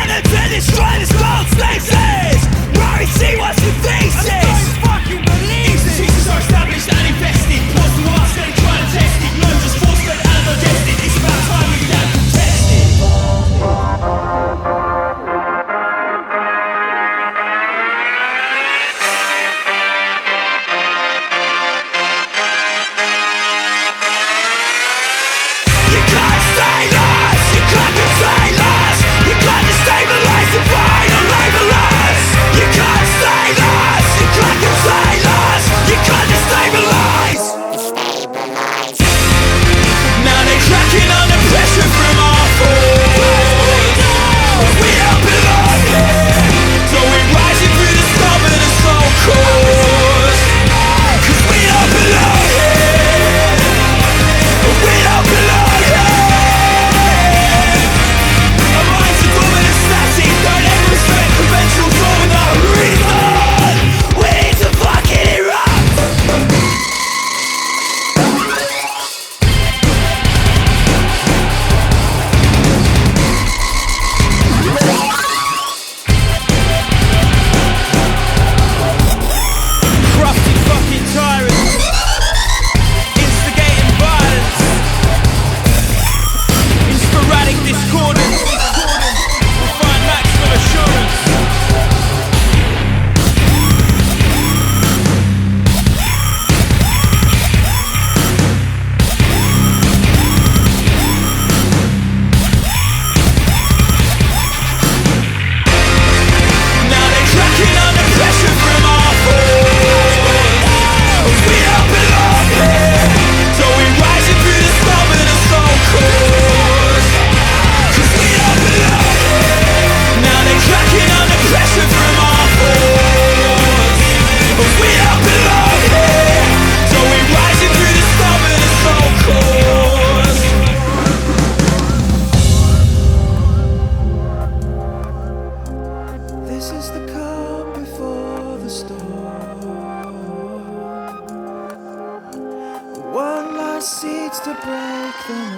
Gonna destroy this world's faces. Rory, see what's your thesis? I don't fucking believe it. Institutions are established and invested. What's the what's they try to test it? No, just force-fed and digested. It's about time we damn contested. You can't stay lost. You can't contain us. You can't destabilize the fight or label us. You can't stay lost. You can't contain us. You can't destabilize. Now they're cracking under pressure from our force. We don't belong here, so we're rising through the storm of the soul course. 'Cause we don't belong here. We don't belong here. Our minds are dormant and static. Don't ever respect conventional thought without a reason. We need to fucking erupt. Corrupted fucking tyrants, instigating violence, in sporadic discordance, will find maximum assurance. Now they're cracking under pressure from our force. We don't belong here, so we're rising through the storm of the soul course. 'Cause we don't belong here. Now they're cracking under pressure from our force. We don't belong here, so we're rising through the storm of the soul course. This is the calm before the storm. One last seeds to break the